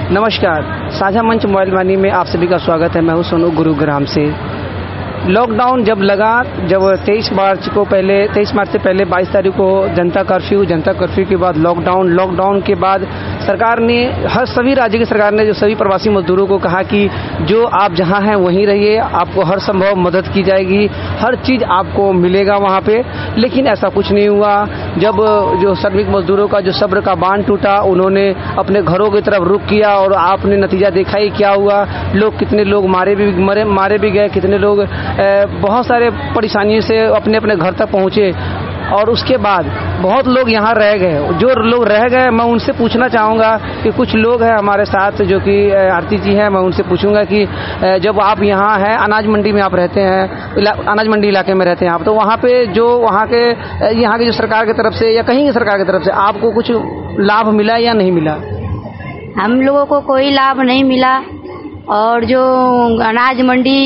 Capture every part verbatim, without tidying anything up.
नमस्कार, साझा मंच मोबाइल वाणी में आप सभी का स्वागत है। मैं हूं सोनू गुरुग्राम से। लॉकडाउन जब लगा, जब तेईस मार्च को पहले तेईस मार्च से पहले बाईस तारीख को जनता कर्फ्यू, जनता कर्फ्यू के बाद लॉकडाउन, लॉकडाउन के बाद सरकार ने, हर सभी राज्य की सरकार ने जो सभी प्रवासी मजदूरों को कहा कि जो आप जहां हैं वहीं रहिए, आपको हर संभव मदद की जाएगी, हर चीज़ आपको मिलेगा वहां पे। लेकिन ऐसा कुछ नहीं हुआ। जब जो श्रमिक मजदूरों का जो सब्र का बांध टूटा, उन्होंने अपने घरों की तरफ रुख किया और आपने नतीजा देखा ही क्या हुआ। लोग, कितने लोग मारे भी मरे मारे भी गए, कितने लोग बहुत सारे परेशानियों से अपने अपने घर तक पहुंचे। और उसके बाद बहुत लोग यहाँ रह गए। जो लोग रह गए, मैं उनसे पूछना चाहूँगा कि कुछ लोग हैं हमारे साथ जो कि आरती जी हैं, मैं उनसे पूछूंगा कि जब आप यहाँ हैं, अनाज मंडी में आप रहते हैं, अनाज मंडी इलाके में रहते हैं आप, तो वहाँ पे जो वहाँ के यहाँ की जो सरकार की तरफ से या कहीं की सरकार की तरफ से आपको कुछ लाभ मिला या नहीं मिला? हम लोगों को कोई लाभ नहीं मिला। और जो अनाज मंडी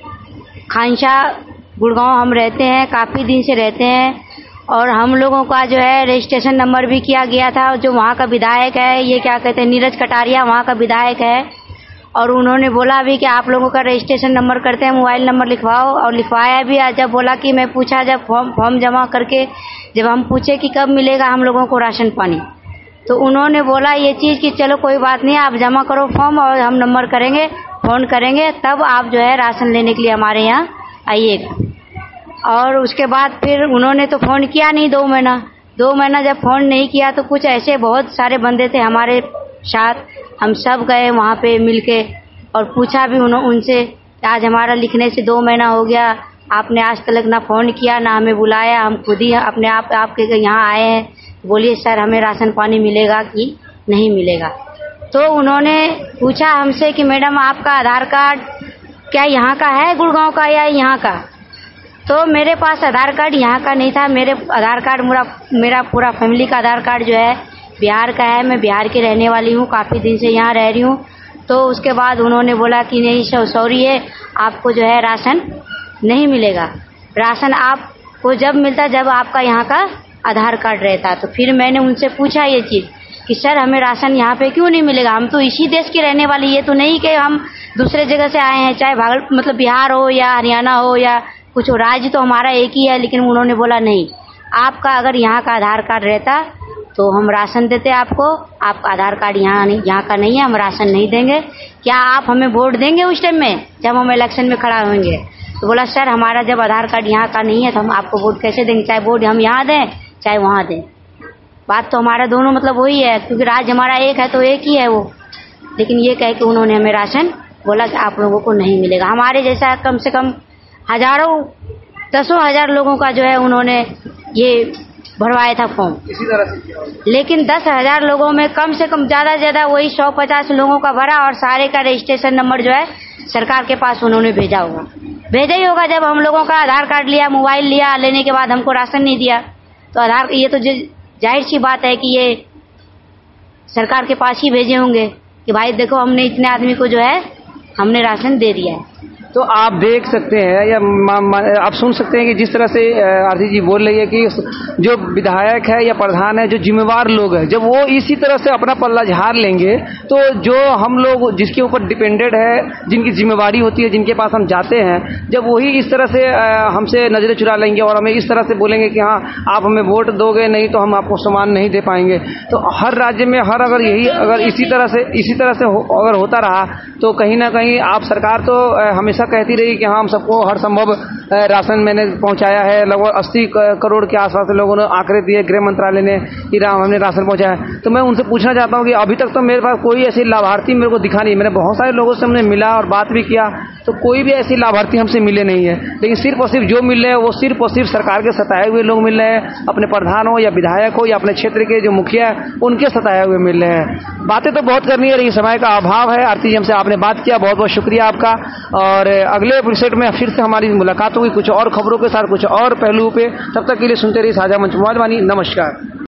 खानसा गुड़गांव हम रहते हैं, काफ़ी दिन से रहते हैं, और हम लोगों का जो है रजिस्ट्रेशन नंबर भी किया गया था। जो वहाँ का विधायक है, ये क्या कहते हैं, नीरज कटारिया वहाँ का विधायक है, और उन्होंने बोला भी कि आप लोगों का रजिस्ट्रेशन नंबर करते हैं, मोबाइल नंबर लिखवाओ, और लिखवाया भी। जब बोला कि मैं पूछा, जब फॉर्म फॉर्म जमा करके जब हम पूछे कि कब मिलेगा हम लोगों को राशन पानी, तो उन्होंने बोला ये चीज़ कि चलो कोई बात नहीं, आप जमा करो फॉर्म और हम नंबर करेंगे, फ़ोन करेंगे, तब आप जो है राशन लेने के लिए हमारे यहाँ आइएगा। और उसके बाद फिर उन्होंने तो फ़ोन किया नहीं दो महीना दो महीना जब फ़ोन नहीं किया, तो कुछ ऐसे बहुत सारे बंदे थे हमारे साथ, हम सब गए वहाँ पे मिलके और पूछा भी उन्होंने उनसे, आज हमारा लिखने से दो महीना हो गया, आपने आज तक ना फ़ोन किया ना हमें बुलाया, हम खुद ही अपने आप आपके यहाँ आए हैं, बोलिए सर हमें राशन पानी मिलेगा कि नहीं मिलेगा। तो उन्होंने पूछा हमसे कि मैडम आपका आधार कार्ड क्या यहाँ का है, गुड़गांव का या यहाँ का? तो मेरे पास आधार कार्ड यहाँ का नहीं था। मेरे आधार कार्ड मेरा मेरा पूरा फैमिली का आधार कार्ड जो है बिहार का है। मैं बिहार की रहने वाली हूँ, काफ़ी दिन से यहाँ रह रही हूँ। तो उसके बाद उन्होंने बोला कि नहीं सॉरी है, आपको जो है राशन नहीं मिलेगा। राशन आपको जब मिलता जब आपका यहाँ का आधार कार्ड रहता। तो फिर मैंने उनसे पूछा ये चीज़ कि सर हमें राशन यहाँ पे क्यों नहीं मिलेगा, हम तो इसी देश के रहने वाले, ये तो नहीं कि हम दूसरे जगह से आए हैं, चाहे भागल मतलब बिहार हो या हरियाणा हो या कुछ हो, राज्य तो हमारा एक ही है। लेकिन उन्होंने बोला नहीं, आपका अगर यहाँ का आधार कार्ड रहता तो हम राशन देते आपको, आपका आधार कार्ड यहाँ नहीं, यहाँ का नहीं है, हम राशन नहीं देंगे। क्या आप हमें वोट देंगे उस टाइम में जब हम इलेक्शन में खड़ा होंगे? तो बोला सर हमारा जब आधार कार्ड यहाँ का नहीं है तो हम आपको वोट कैसे देंगे, चाहे वोट हम यहाँ दें चाहे वहाँ दें। बात तो हमारा दोनों मतलब वही है, क्योंकि राज्य हमारा एक है तो एक ही है वो। लेकिन ये कह के उन्होंने हमें राशन बोला कि आप लोगों को नहीं मिलेगा। हमारे जैसा कम से कम हजारों दसों हजार लोगों का जो है उन्होंने ये भरवाया था फॉर्म इसी तरह से। लेकिन दस हजार लोगों में कम से कम ज़्यादा से ज़्यादा वही सौ पचास लोगों का भरा, और सारे का रजिस्ट्रेशन नंबर जो है सरकार के पास उन्होंने भेजा होगा भेजा ही होगा। जब हम लोगों का आधार कार्ड लिया, मोबाइल लिया, लेने के बाद हमको राशन नहीं दिया, तो आधार ये तो जाहिर सी बात है कि ये सरकार के पास ही भेजे होंगे कि भाई देखो हमने इतने आदमी को जो है हमने राशन दे दिया है। तो आप देख सकते हैं या मा, मा, आप सुन सकते हैं कि जिस तरह से आरती जी बोल रही है कि जो विधायक है या प्रधान है, जो जिम्मेवार लोग हैं, जब वो इसी तरह से अपना पल्ला झाड़ लेंगे, तो जो हम लोग जिसके ऊपर डिपेंडेड है, जिनकी जिम्मेवारी होती है, जिनके पास हम जाते हैं, जब वही इस तरह से हमसे नजरें चुरा लेंगे और हमें इस तरह से बोलेंगे कि हाँ आप हमें वोट दोगे, नहीं तो हम आपको सामान नहीं दे पाएंगे। तो हर राज्य में हर अगर यही अगर इसी तरह से इसी तरह से हो, अगर होता रहा तो कहीं ना कहीं आप सरकार तो हमेशा कहती रही कि हाँ हम सबको हर संभव राशन मैंने पहुंचाया है। लगभग अस्सी करोड़ के आसपास लोगों ने आंकड़े दिए गृह मंत्रालय ने कि हमने राशन पहुंचाया। तो मैं उनसे पूछना चाहता हूं कि अभी तक तो मेरे पास कोई ऐसी लाभार्थी मेरे को दिखा नहीं। मैंने बहुत सारे लोगों से हमने मिला और बात भी किया, तो कोई भी ऐसी लाभार्थी हमसे मिले नहीं है। लेकिन सिर्फ और सिर्फ जो मिल रहे हैं वो सिर्फ और सिर्फ सरकार के सताए हुए लोग मिल रहे हैं, अपने प्रधान हो या विधायक हो या अपने क्षेत्र के जो मुखिया है उनके सताए हुए मिल रहे हैं। बातें तो बहुत करनी है, लेकिन समय का अभाव है। आरती जी हमसे आपने बात किया, बहुत बहुत शुक्रिया आपका। और अगले एपिसोड में फिर से हमारी मुलाकात होगी कुछ और खबरों के साथ, कुछ और पहलुओं पे। तब तक के लिए सुनते रहिए साझा मंच मोबाइल वाणी। नमस्कार।